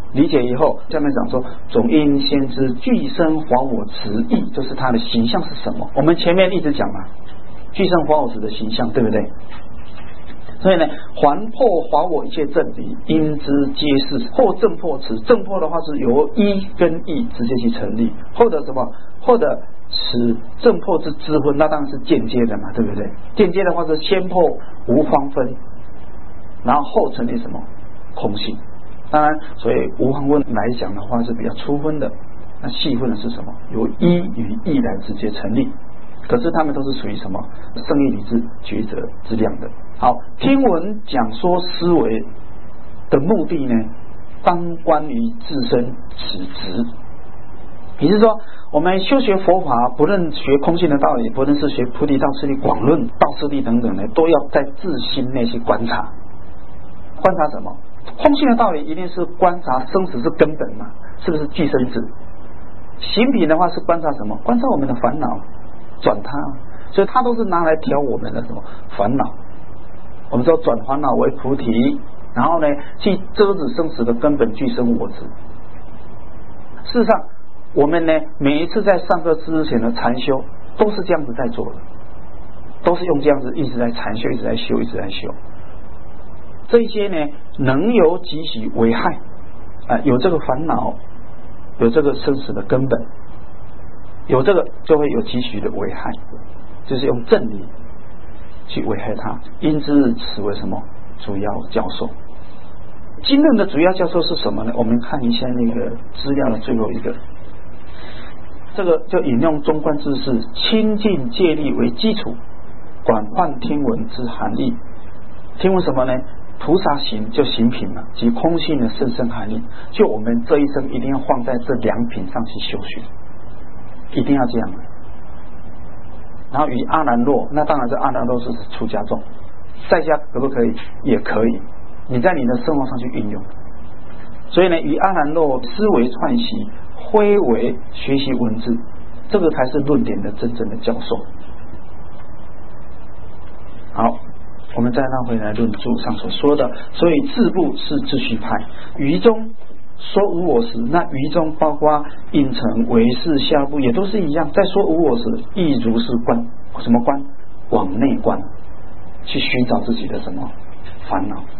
理解以后，下面讲说总因先知具身还我直意，就是他的形象是什么？我们前面一直讲嘛，具身还我直的形象，对不对？所以呢，还破还我一切正理，因之皆是或正破词。正破的话是由一跟义直接去成立，或者什么，或者此正破之知分，那当然是间接的嘛，对不对？间接的话是先破无方分，然后后成立什么空性。当然，所以无方分来讲的话是比较粗分的，那细分的是什么？由一与义来直接成立。可是他们都是属于什么圣义理智抉择之量的。好，听闻讲说思维的目的呢，当关于自身此职。也就是说，我们修学佛法，不论学空性的道理，不论是学菩提道次第广论、道次第等等呢，都要在自心内去观察。观察什么？空性的道理一定是观察生死是根本嘛，是不是具生子？行品的话是观察什么？观察我们的烦恼转他，所以它都是拿来调我们的什么烦恼。我们说转烦恼为菩提，然后呢去遮止生死的根本具生我执。事实上，我们呢每一次在上课之前的禅修都是这样子在做的，都是用这样子一直在禅修，一直在修，一直在修。这些呢能有几许危害有这个烦恼，有这个生死的根本，有这个就会有几许的危害，就是用正理去危害它。因之此为什么主要教授？经论的主要教授是什么呢？我们看一下那个资料的最后一个，这个就引用中观知识清净戒律为基础，广泛听闻之含义。听闻什么呢？菩萨行就行品嘛，即空性的甚深含义。就我们这一生一定要放在这两品上去修学，一定要这样的。然后与阿难若，那当然是阿难若是出家众，在家可不可以？也可以，你在你的生活上去运用。所以呢，与阿难若思维串习，挥为学习文字，这个才是论点的真正的教授。好，我们再让回来论著上所说的，所以自部是秩序派，于中说无我时，那于中包括应成、唯识、下部也都是一样，在说无我时，亦如是观，什么观？往内观，去寻找自己的什么烦恼。